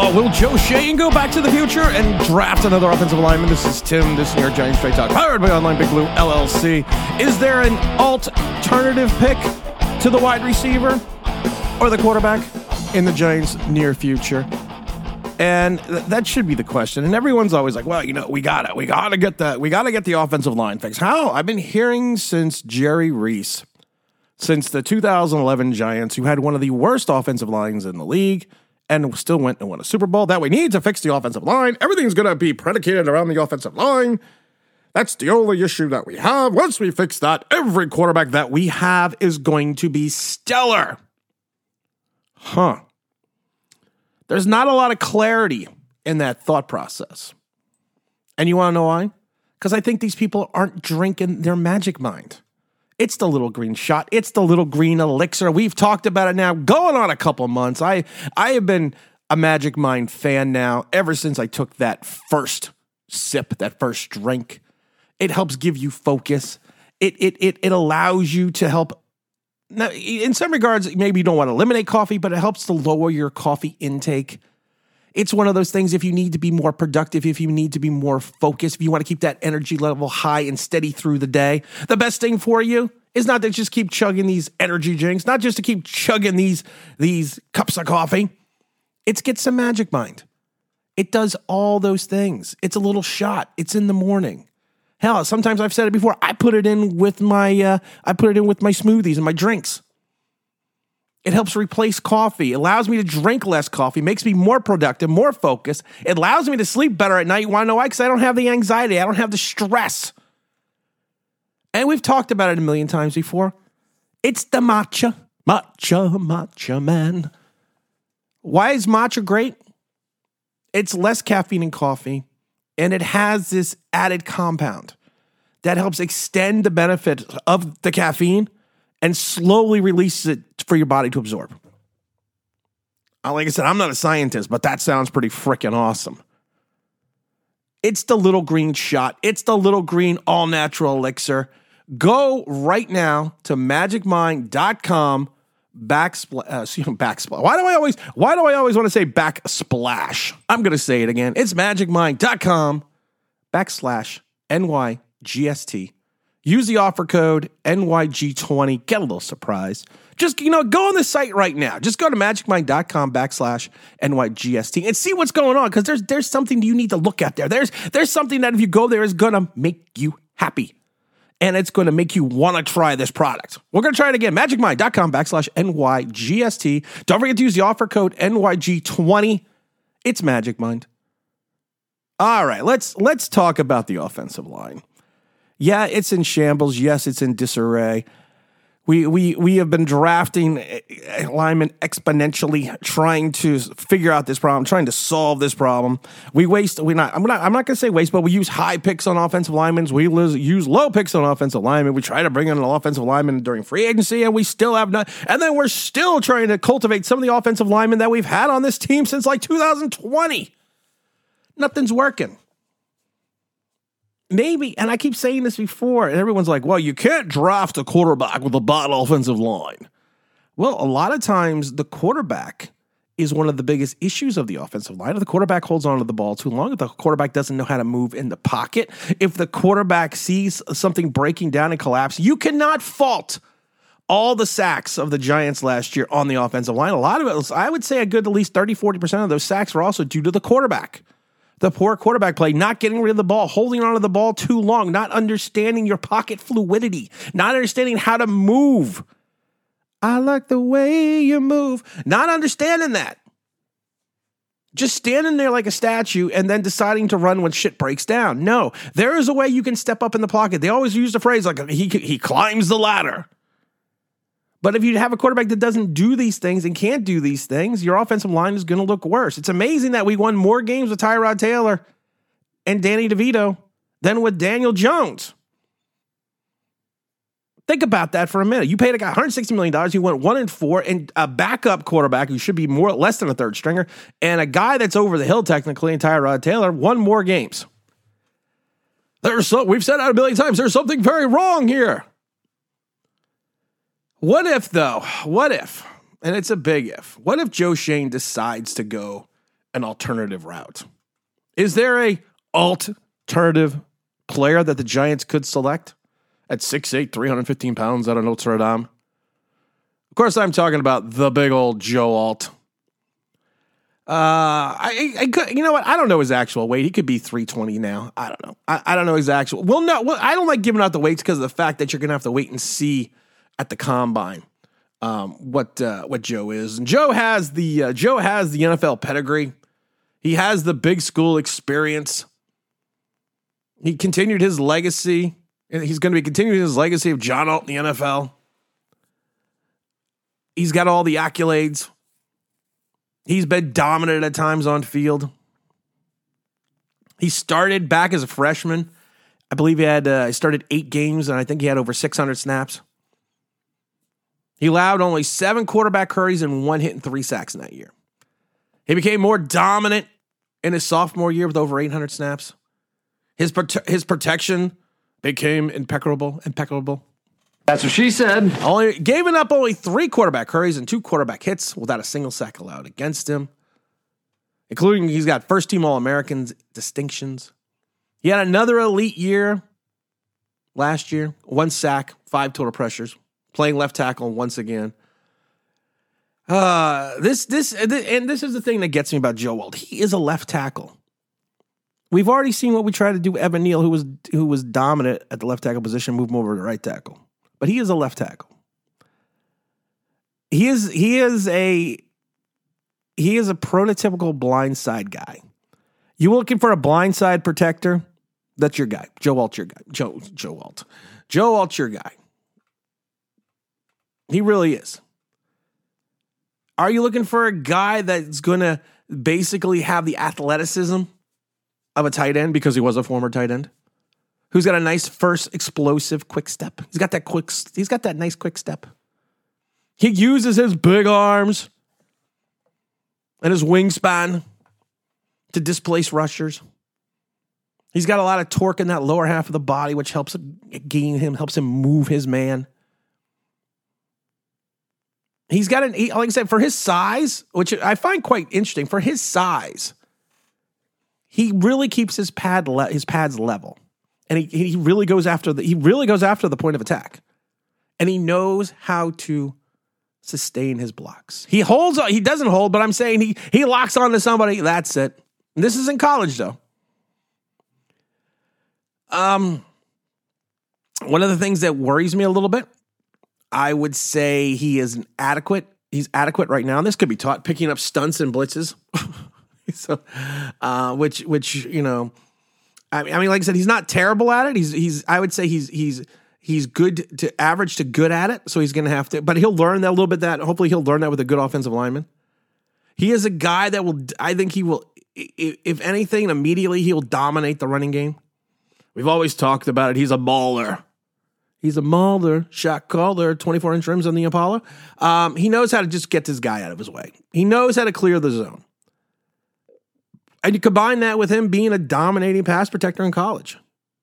Well, will Joe Schoen go back to the future and draft another offensive lineman? This is Tim, this is New York Giants Straight Talk, powered by Online Big Blue LLC. Is there an alternative pick to the wide receiver or the quarterback in the Giants' near future? And that should be the question. And everyone's always like, well, we gotta get the offensive line fixed. How? I've been hearing since Jerry Reese, since the 2011 Giants, who had one of the worst offensive lines in the league, and still went and won a Super Bowl, that we need to fix the offensive line. Everything's going to be predicated around the offensive line. That's the only issue that we have. Once we fix that, every quarterback that we have is going to be stellar. There's not a lot of clarity in that thought process. And you want to know why? Because I think these people aren't drinking their Magic Mind. It's the little green shot. It's the little green elixir. We've talked about it now going on a couple months. I have been a Magic Mind fan now ever since I took that first sip, that first drink. It helps give you focus. It allows you to help. Now, in some regards, maybe you don't want to eliminate coffee, but it helps to lower your coffee intake. It's one of those things, if you need to be more productive, if you need to be more focused, if you want to keep that energy level high and steady through the day, the best thing for you is not to just keep chugging these energy drinks, not just to keep chugging these cups of coffee. It's get some Magic Mind. It does all those things. It's a little shot. It's in the morning. Hell, sometimes I've said it before. I put it in with my smoothies and my drinks. It helps replace coffee. It allows me to drink less coffee, makes me more productive, more focused. It allows me to sleep better at night. You want to know why? Because I don't have the anxiety. I don't have the stress. And we've talked about it a million times before. It's the matcha man. Why is matcha great? It's less caffeine than coffee, and it has this added compound that helps extend the benefit of the caffeine and slowly releases it for your body to absorb. Like I said, I'm not a scientist, but that sounds pretty freaking awesome. It's the little green shot. It's the little green all-natural elixir. Go right now to magicmind.com backsplash. Why do I always want to say backsplash? I'm going to say it again. It's magicmind.com /NYGST. Use the offer code NYG20. Get a little surprise. Just, go on the site right now. Just go to magicmind.com /NYGST and see what's going on, because there's something you need to look at there. There's something that if you go there is going to make you happy. And it's going to make you want to try this product. We're going to try it again. magicmind.com /NYGST. Don't forget to use the offer code NYG20. It's Magic Mind. All right, let's talk about the offensive line. Yeah, it's in shambles. Yes, it's in disarray. We have been drafting linemen exponentially, trying to figure out this problem, trying to solve this problem. I'm not going to say waste, but we use high picks on offensive linemen. We use low picks on offensive linemen. We try to bring in an offensive lineman during free agency, and we still have not. And then we're still trying to cultivate some of the offensive linemen that we've had on this team since like 2020. Nothing's working. Maybe, and I keep saying this before, and everyone's like, well, you can't draft a quarterback with a bad offensive line. Well, a lot of times the quarterback is one of the biggest issues of the offensive line. If the quarterback holds on to the ball too long, if the quarterback doesn't know how to move in the pocket, if the quarterback sees something breaking down and collapse, you cannot fault all the sacks of the Giants last year on the offensive line. A lot of it, I would say a good at least 30-40% of those sacks were also due to the quarterback. The poor quarterback play, not getting rid of the ball, holding onto the ball too long, not understanding your pocket fluidity, not understanding how to move. I like the way you move. Not understanding that. Just standing there like a statue and then deciding to run when shit breaks down. No, there is a way you can step up in the pocket. They always use the phrase like he climbs the ladder. But if you have a quarterback that doesn't do these things and can't do these things, your offensive line is going to look worse. It's amazing that we won more games with Tyrod Taylor and Danny DeVito than with Daniel Jones. Think about that for a minute. You paid a guy $160 million. He went 1-4, and a backup quarterback who should be less than a third stringer, and a guy that's over the hill technically, and Tyrod Taylor, won more games. We've said that a million times. There's something very wrong here. What if, though? What if? And it's a big if. What if Joe Schoen decides to go an alternative route? Is there a alternative player that the Giants could select at 6'8", 315 pounds out of Notre Dame? Of course, I'm talking about the big old Joe Alt. You know what? I don't know his actual weight. He could be 320 now. I don't know. I don't know his actual. Well, no. Well, I don't like giving out the weights because of the fact that you're gonna have to wait and see at the combine what Joe is. And Joe has the NFL pedigree. He has the big school experience. He continued his legacy. He's going to be continuing his legacy of John Alt in the NFL. He's got all the accolades. He's been dominant at times on field. He started back as a freshman. I believe he started 8 games, and I think he had over 600 snaps. He allowed only 7 quarterback hurries and 1 hit and 3 sacks in that year. He became more dominant in his sophomore year with over 800 snaps. His protection became impeccable. That's what she said. Giving up only 3 quarterback hurries and 2 quarterback hits without a single sack allowed against him, including he's got first-team All-Americans distinctions. He had another elite year last year, 1 sack, 5 total pressures, playing left tackle once again. This is the thing that gets me about Joe Alt. He is a left tackle. We've already seen what we tried to do with Evan Neal, who was dominant at the left tackle position, move him over to right tackle. But he is a left tackle. He is a prototypical blindside guy. You looking for a blindside protector? That's your guy. Joe Alt's your guy. Joe Alt. Joe Alt's your guy. He really is. Are you looking for a guy that's going to basically have the athleticism of a tight end because he was a former tight end? Who's got a nice first explosive quick step. He's got that nice quick step. He uses his big arms and his wingspan to displace rushers. He's got a lot of torque in that lower half of the body, which helps him move his man. He's got like I said, for his size, which I find quite interesting, for his size, he really keeps his pads level. And he really goes after the point of attack. And he knows how to sustain his blocks. He doesn't hold, but I'm saying he locks onto somebody. That's it. And this is in college, though. One of the things that worries me a little bit, I would say he's adequate right now. This could be taught, picking up stunts and blitzes. So, which you know, I mean, like I said, he's not terrible at it. I would say he's good to average to good at it. So he's going to have to, but he'll learn that a little bit. Hopefully he'll learn that with a good offensive lineman. He is a guy that I think he will, if anything, immediately he'll dominate the running game. We've always talked about it. He's a mauler. Shot caller, 24-inch rims on the Impala. He knows how to just get this guy out of his way. He knows how to clear the zone. And you combine that with him being a dominating pass protector in college.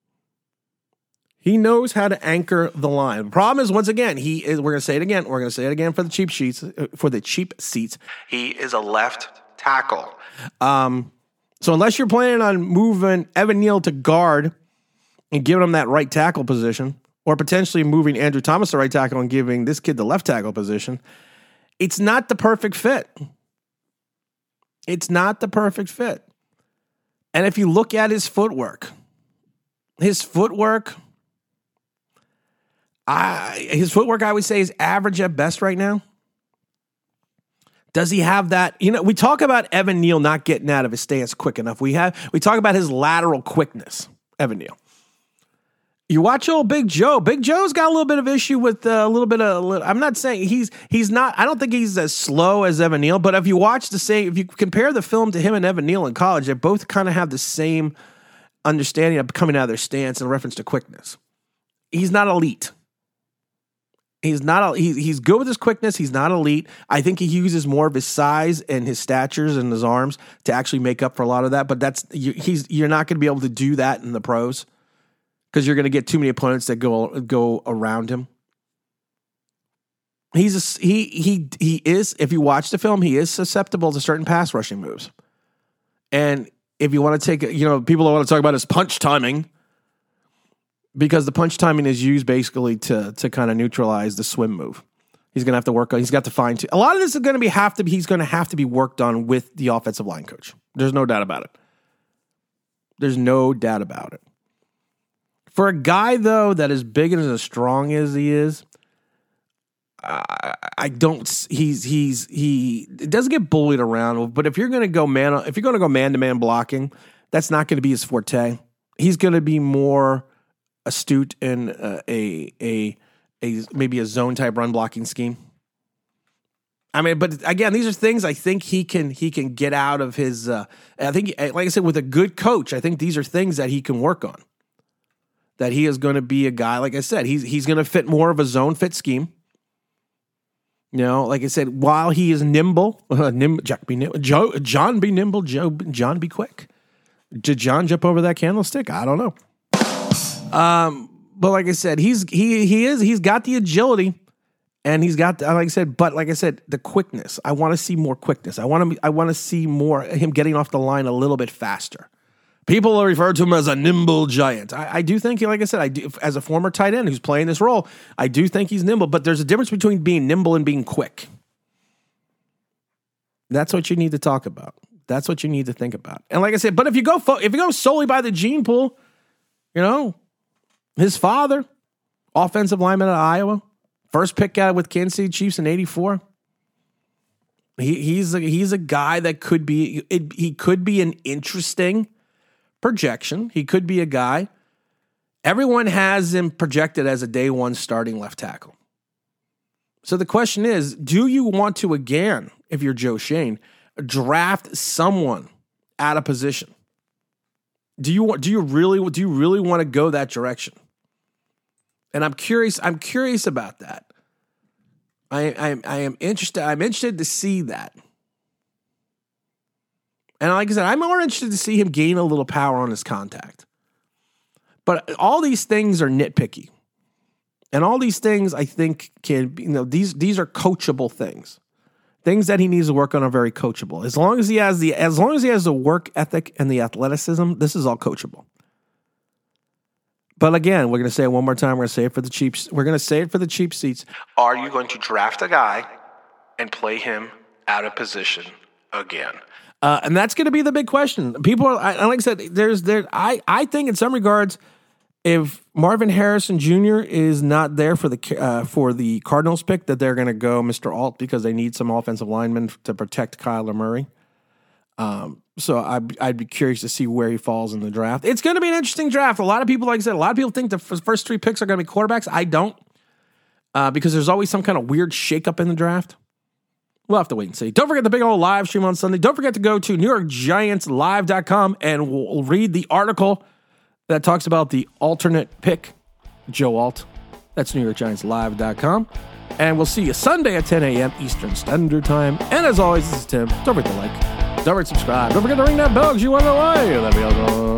He knows how to anchor the line. The problem is, once again, we're going to say it again. We're going to say it again for the cheap seats. He is a left tackle. So unless you're planning on moving Evan Neal to guard and giving him that right tackle position, or potentially moving Andrew Thomas to right tackle and giving this kid the left tackle position, it's not the perfect fit. It's not the perfect fit. And if you look at his footwork, I would say is average at best right now. Does he have that? You know, we talk about Evan Neal not getting out of his stance quick enough. We talk about his lateral quickness, Evan Neal. You watch old Big Joe. Big Joe's got a little bit of issue with I'm not saying he's not. I don't think he's as slow as Evan Neal. But if you compare the film to him and Evan Neal in college, they both kind of have the same understanding of coming out of their stance in reference to quickness. He's not elite. He's good with his quickness. He's not elite. I think he uses more of his size and his statures and his arms to actually make up for a lot of that. But you're not going to be able to do that in the pros, because you're going to get too many opponents that go around him. He is, if you watch the film, he is susceptible to certain pass rushing moves. And if you want to take, people want to talk about his punch timing, because the punch timing is used basically to kind of neutralize the swim move. He's going to have to work on, he's got to fine tune. A lot of this is going to be he's going to have to be worked on with the offensive line coach. There's no doubt about it. There's no doubt about it. For a guy, though, that is big and as strong as he is, he doesn't get bullied around. But if you're going to go man-to-man blocking, that's not going to be his forte. He's going to be more astute in maybe a zone type run blocking scheme. I mean, but again, these are things I think he can get out of his. I think, like I said, with a good coach, I think these are things that he can work on. That he is going to be a guy, like I said, he's going to fit more of a zone fit scheme. Like I said, while he is nimble, John be nimble, John be quick. Did John jump over that candlestick? I don't know. But like I said, he's got the agility, and he's got, like I said, the quickness. I want to see more quickness. I want to see more him getting off the line a little bit faster. People refer to him as a nimble giant. I do think, like I said, I do, as a former tight end who's playing this role, I do think he's nimble, but there's a difference between being nimble and being quick. That's what you need to talk about. That's what you need to think about. And like I said, but if you go solely by the gene pool, his father, offensive lineman at Iowa, first pick out with Kansas City Chiefs in '84. He's a guy that could be an interesting projection. He could be a guy. Everyone has him projected as a day one starting left tackle. So the question is, do you want to, again, if you're Joe Schoen, draft someone at a position? Do you really want to go that direction? And I'm curious about that. I am interested. I'm interested to see that. And like I said, I'm more interested to see him gain a little power on his contact. But all these things are nitpicky. And all these things I think can be, these are coachable things. Things that he needs to work on are very coachable. As long as he has the work ethic and the athleticism, this is all coachable. But again, we're going to say it one more time. We're going to say it for the Chiefs. We're going to say it for the cheap seats. Are you going to draft a guy and play him out of position again? And that's going to be the big question. People are, like I said, I think in some regards, if Marvin Harrison Jr. is not there for the Cardinals pick, that they're going to go Mr. Alt because they need some offensive linemen to protect Kyler Murray. So I'd be curious to see where he falls in the draft. It's going to be an interesting draft. A lot of people, like I said, think the first three picks are going to be quarterbacks. I don't, because there's always some kind of weird shakeup in the draft. We'll have to wait and see. Don't forget the big old live stream on Sunday. Don't forget to go to NewYorkGiantsLive.com and we'll read the article that talks about the alternate pick, Joe Alt. That's NewYorkGiantsLive.com. And we'll see you Sunday at 10 a.m. Eastern Standard Time. And as always, this is Tim. Don't forget to like. Don't forget to subscribe. Don't forget to ring that bell because you want to know why. That'd be awesome.